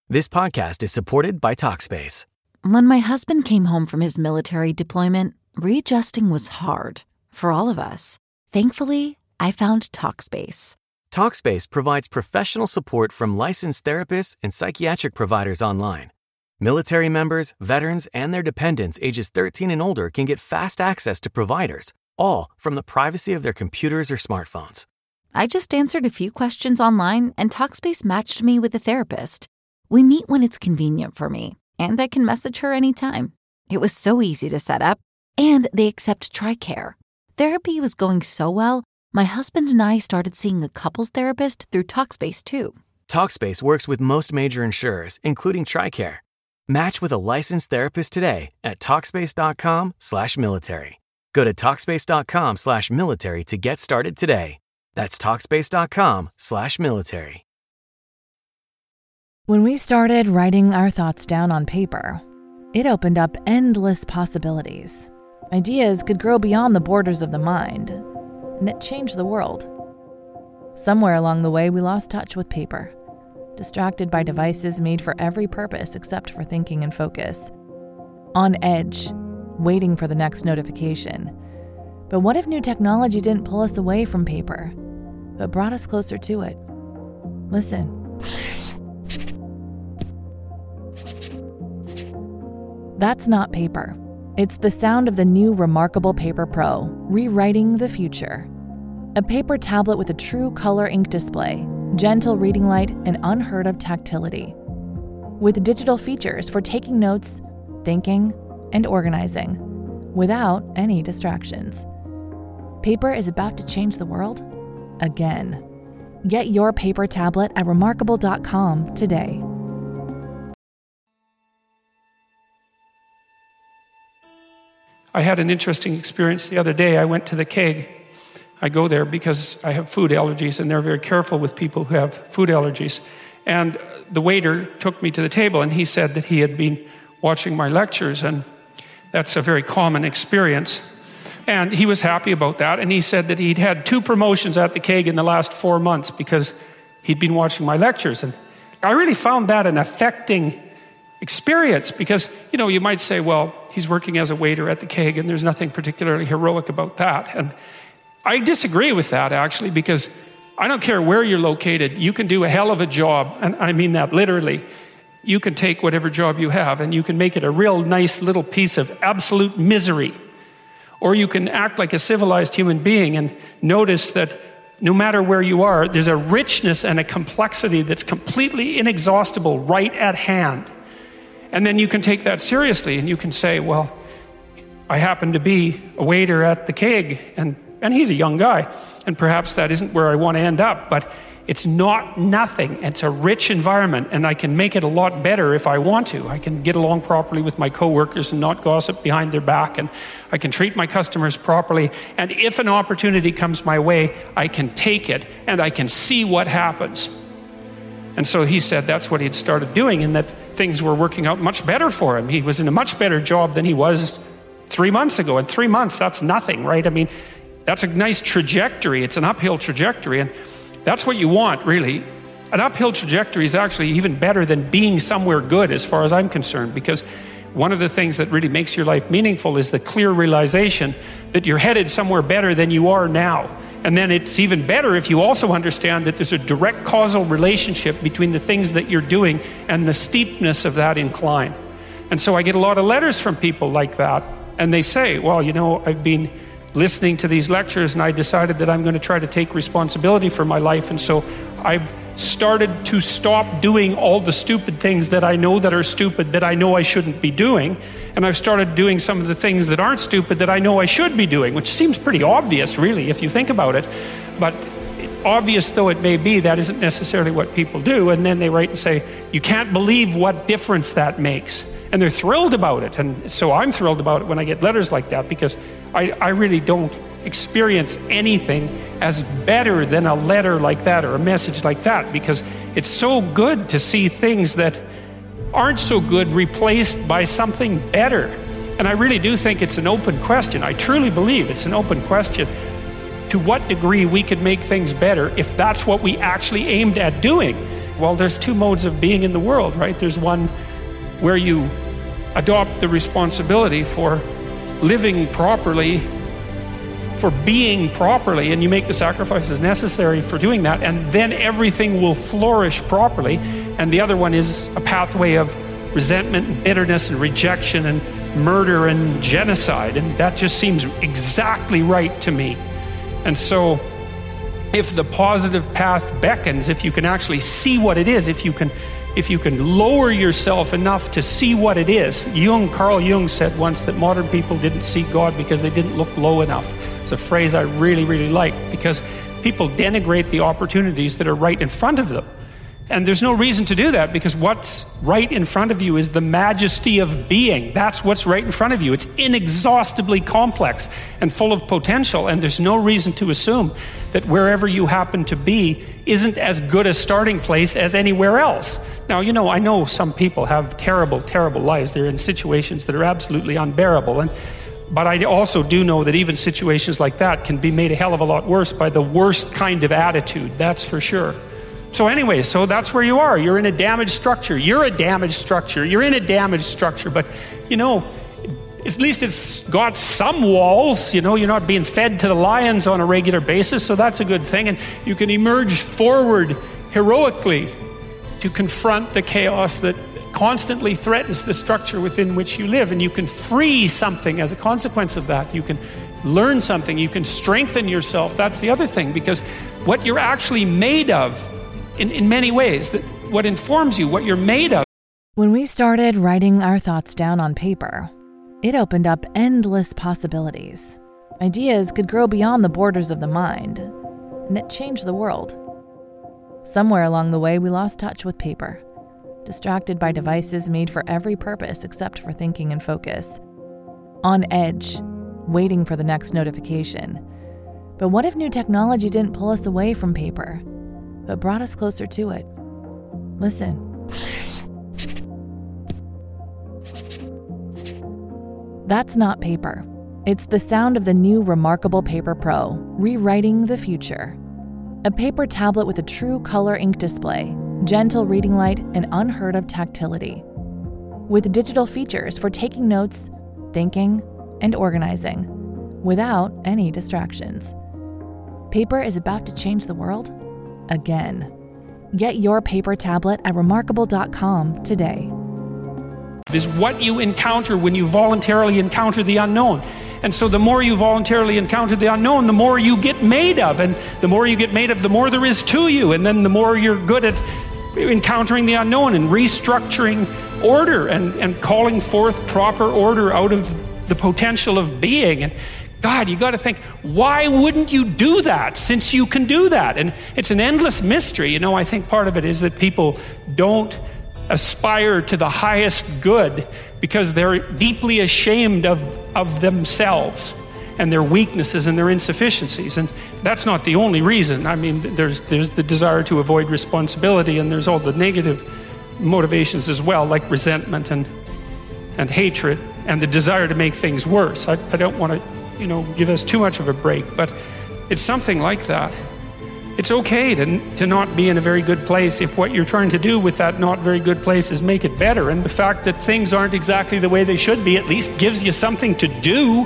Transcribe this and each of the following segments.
This podcast is supported by Talkspace. When my husband came home from his military deployment, readjusting was hard for all of us. Thankfully, I found Talkspace. Talkspace provides professional support from licensed therapists and psychiatric providers online. Military members, veterans, and their dependents ages 13 and older can get fast access to providers, all from the privacy of their computers or smartphones. I just answered a few questions online, and Talkspace matched me with a therapist. We meet when it's convenient for me, and I can message her anytime. It was so easy to set up, and they accept TRICARE. Therapy was going so well, my husband and I started seeing a couples therapist through Talkspace too. Talkspace works with most major insurers, including TRICARE. Match with a licensed therapist today at Talkspace.com/military. Go to Talkspace.com/military to get started today. That's Talkspace.com/military. When we started writing our thoughts down on paper, it opened up endless possibilities. Ideas could grow beyond the borders of the mind, and it changed the world. Somewhere along the way, we lost touch with paper, distracted by devices made for every purpose except for thinking and focus. On edge, waiting for the next notification. But what if new technology didn't pull us away from paper, but brought us closer to it? Listen. That's not paper. It's the sound of the new Remarkable Paper Pro, rewriting the future. A paper tablet with a true color ink display, gentle reading light, and unheard of tactility. With digital features for taking notes, thinking, and organizing, without any distractions. Paper is about to change the world again. Get your paper tablet at remarkable.com today. I had an interesting experience the other day. I went to the keg. I go there because I have food allergies, and they're very careful with people who have food allergies. And the waiter took me to the table, and he said that he had been watching my lectures, and that's a very common experience. And he was happy about that, and he said that he'd had 2 promotions at the keg in the last 4 months because he'd been watching my lectures. And I really found that an affecting experience because, you might say, well, he's working as a waiter at the keg and there's nothing particularly heroic about that. And I disagree with that, actually, because I don't care where you're located, you can do a hell of a job, and I mean that literally. You can take whatever job you have and you can make it a real nice little piece of absolute misery. Or you can act like a civilized human being and notice that no matter where you are, there's a richness and a complexity that's completely inexhaustible right at hand. And then you can take that seriously and you can say, well, I happen to be a waiter at the keg, and he's a young guy, and perhaps that isn't where I want to end up, but it's not nothing. It's a rich environment, and I can make it a lot better if I want to. I can get along properly with my coworkers and not gossip behind their back, and I can treat my customers properly, and if an opportunity comes my way, I can take it, and I can see what happens. And so he said that's what he'd started doing, and that things were working out much better for him. He was in a much better job than he was 3 months ago. In 3 months, that's nothing, right? I mean, that's a nice trajectory. It's an uphill trajectory, and that's what you want, really. An uphill trajectory is actually even better than being somewhere good, as far as I'm concerned, because one of the things that really makes your life meaningful is the clear realization that you're headed somewhere better than you are now. And then it's even better if you also understand that there's a direct causal relationship between the things that you're doing and the steepness of that incline. And so I get a lot of letters from people like that, and they say, well, I've been listening to these lectures and I decided that I'm going to try to take responsibility for my life, and so I've started to stop doing all the stupid things that I know that are stupid that I know I shouldn't be doing, and I've started doing some of the things that aren't stupid that I know I should be doing, which seems pretty obvious, really, if you think about it. But obvious though it may be, that isn't necessarily what people do. And then they write and say, you can't believe what difference that makes. And they're thrilled about it. And so I'm thrilled about it when I get letters like that, because I really don't experience anything as better than a letter like that or a message like that, because it's so good to see things that aren't so good replaced by something better. And I really do think it's an open question. I truly believe it's an open question to what degree we could make things better if that's what we actually aimed at doing. Well, there's two modes of being in the world, right? There's one where you adopt the responsibility for living properly, for being properly, and you make the sacrifices necessary for doing that, and then everything will flourish properly. And the other one is a pathway of resentment and bitterness and rejection and murder and genocide, and that just seems exactly right to me. And so if the positive path beckons, if you can actually see what it is, if you can lower yourself enough to see what it is. Carl Jung said once that modern people didn't see God because they didn't look low enough. It's a phrase I really, really like, because people denigrate the opportunities that are right in front of them. And there's no reason to do that, because what's right in front of you is the majesty of being. That's what's right in front of you. It's inexhaustibly complex and full of potential, and there's no reason to assume that wherever you happen to be isn't as good a starting place as anywhere else. Now, I know some people have terrible, terrible lives. They're in situations that are absolutely unbearable, but I also do know that even situations like that can be made a hell of a lot worse by the worst kind of attitude, that's for sure. So anyway, so that's where you are. You're in a damaged structure. You're a damaged structure. You're in a damaged structure. But, at least it's got some walls. You're not being fed to the lions on a regular basis, so that's a good thing. And you can emerge forward heroically to confront the chaos that constantly threatens the structure within which you live. And you can free something as a consequence of that. You can learn something. You can strengthen yourself. That's the other thing, because what you're actually made of, in many ways, that what informs you, what you're made of. When we started writing our thoughts down on paper, it opened up endless possibilities. Ideas could grow beyond the borders of the mind, and it changed the world. Somewhere along the way, we lost touch with paper, distracted by devices made for every purpose except for thinking and focus. On edge, waiting for the next notification. But what if new technology didn't pull us away from paper, but brought us closer to it? Listen. That's not paper. It's the sound of the new Remarkable Paper Pro, rewriting the future. A paper tablet with a true color ink display, gentle reading light, and unheard of tactility. With digital features for taking notes, thinking, and organizing, without any distractions. Paper is about to change the world again. Get your paper tablet at remarkable.com today. Is what you encounter when you voluntarily encounter the unknown. And so the more you voluntarily encounter the unknown, the more you get made of. And the more you get made of, the more there is to you. And then the more you're good at encountering the unknown and restructuring order and calling forth proper order out of the potential of being. And God, you got to think, why wouldn't you do that since you can do that? And it's an endless mystery. I think part of it is that people don't aspire to the highest good because they're deeply ashamed of themselves and their weaknesses and their insufficiencies. And that's not the only reason. I mean, there's the desire to avoid responsibility, and there's all the negative motivations as well, like resentment and hatred and the desire to make things worse. I don't want to give us too much of a break, but it's something like that. It's okay to not be in a very good place if what you're trying to do with that not very good place is make it better. And the fact that things aren't exactly the way they should be at least gives you something to do,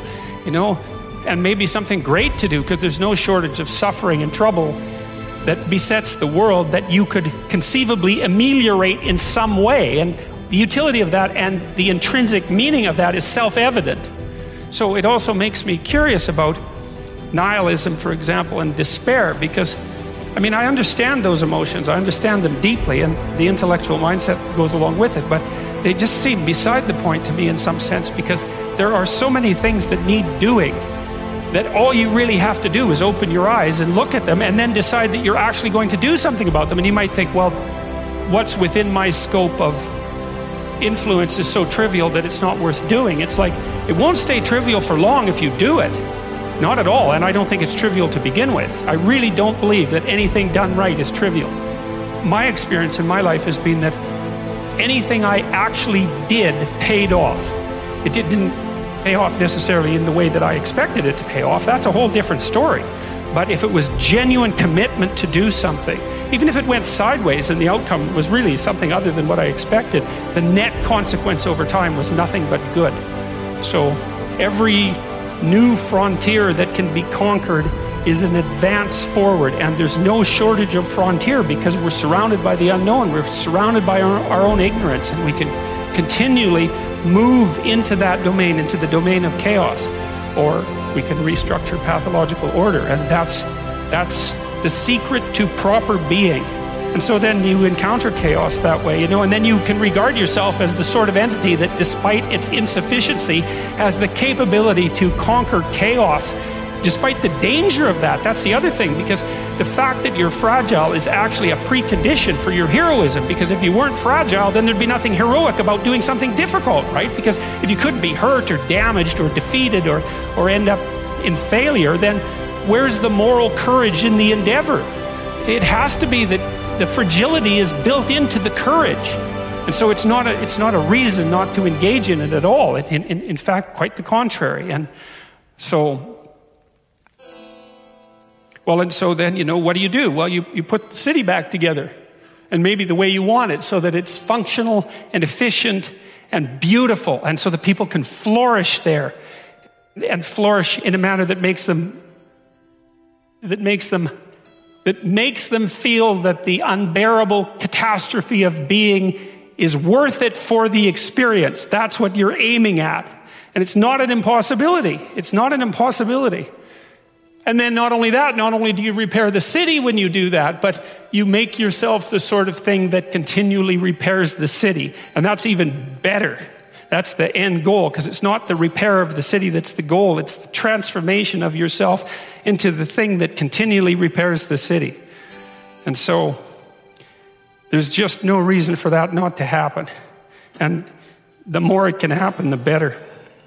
and maybe something great to do, because there's no shortage of suffering and trouble that besets the world that you could conceivably ameliorate in some way. And the utility of that and the intrinsic meaning of that is self-evident. So it also makes me curious about nihilism, for example, and despair, because I understand those emotions. I understand them deeply, and the intellectual mindset that goes along with it, but they just seem beside the point to me in some sense, because there are so many things that need doing that all you really have to do is open your eyes and look at them and then decide that you're actually going to do something about them. And you might think, well, what's within my scope of influence is so trivial that it's not worth doing. It's like, it won't stay trivial for long if you do it. Not at all, and I don't think it's trivial to begin with. I really don't believe that anything done right is trivial. My experience in my life has been that anything I actually did paid off. It didn't pay off necessarily in the way that I expected it to pay off. That's a whole different story. But if it was genuine commitment to do something, even if it went sideways and the outcome was really something other than what I expected, the net consequence over time was nothing but good. So every new frontier that can be conquered is an advance forward, and there's no shortage of frontier because we're surrounded by the unknown. We're surrounded by our own ignorance, and we can continually move into that domain, into the domain of chaos, or we can restructure pathological order, and that's the secret to proper being. And so then you encounter chaos that way, and then you can regard yourself as the sort of entity that, despite its insufficiency, has the capability to conquer chaos, despite the danger of that. That's the other thing, because the fact that you're fragile is actually a precondition for your heroism, because if you weren't fragile, then there'd be nothing heroic about doing something difficult, right? Because if you couldn't be hurt or damaged or defeated or end up in failure, then where's the moral courage in the endeavor? It has to be that the fragility is built into the courage. And so it's not a reason not to engage in it at all. In fact, quite the contrary. And so then, what do? Well, you put the city back together, and maybe the way you want it, so that it's functional and efficient and beautiful, and so that people can flourish there, and flourish in a manner that makes them feel that the unbearable catastrophe of being is worth it for the experience. That's what you're aiming at. And it's not an impossibility. It's not an impossibility. And then not only do you repair the city when you do that, but you make yourself the sort of thing that continually repairs the city. And that's even better. That's the end goal, because it's not the repair of the city that's the goal. It's the transformation of yourself into the thing that continually repairs the city. And so there's just no reason for that not to happen. And the more it can happen, the better.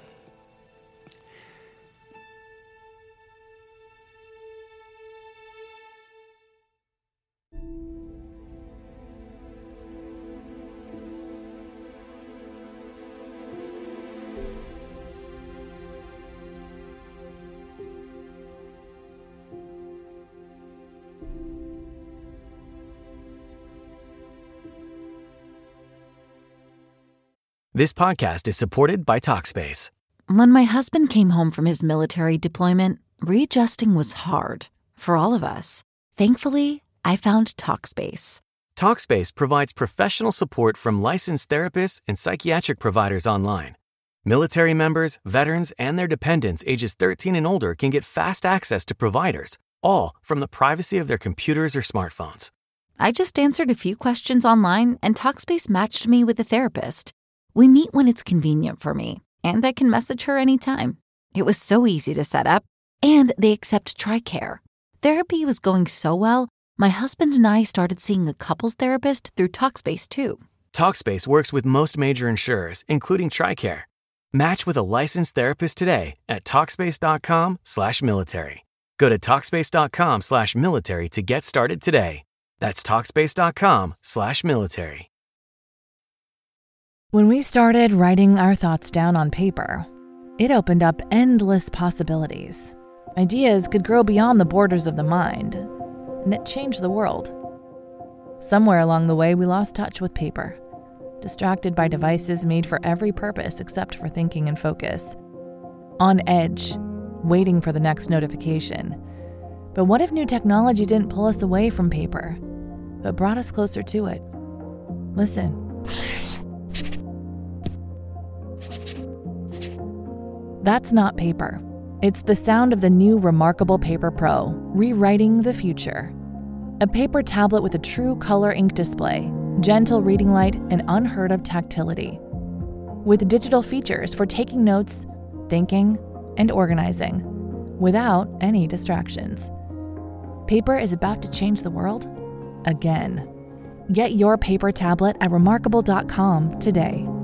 This podcast is supported by Talkspace. When my husband came home from his military deployment, readjusting was hard for all of us. Thankfully, I found Talkspace. Talkspace provides professional support from licensed therapists and psychiatric providers online. Military members, veterans, and their dependents ages 13 and older can get fast access to providers, all from the privacy of their computers or smartphones. I just answered a few questions online, and Talkspace matched me with a therapist. We meet when it's convenient for me, and I can message her anytime. It was so easy to set up, and they accept TRICARE. Therapy was going so well, my husband and I started seeing a couples therapist through Talkspace too. Talkspace works with most major insurers, including TRICARE. Match with a licensed therapist today at Talkspace.com/military. Go to Talkspace.com/military to get started today. That's Talkspace.com/military. When we started writing our thoughts down on paper, it opened up endless possibilities. Ideas could grow beyond the borders of the mind, and it changed the world. Somewhere along the way, we lost touch with paper, distracted by devices made for every purpose except for thinking and focus. On edge, waiting for the next notification. But what if new technology didn't pull us away from paper, but brought us closer to it? Listen. That's not paper. It's the sound of the new Remarkable Paper Pro, rewriting the future. A paper tablet with a true color ink display, gentle reading light, and unheard of tactility. With digital features for taking notes, thinking, and organizing, without any distractions. Paper is about to change the world again. Get your paper tablet at remarkable.com today.